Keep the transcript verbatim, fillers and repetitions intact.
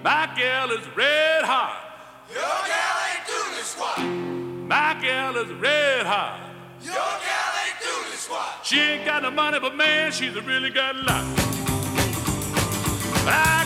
My gal is red hot. Your gal ain't doing this squat. My gal is red hot. Your gal ain't doing this squat. She ain't got no money, but man, she's a really got a lot. I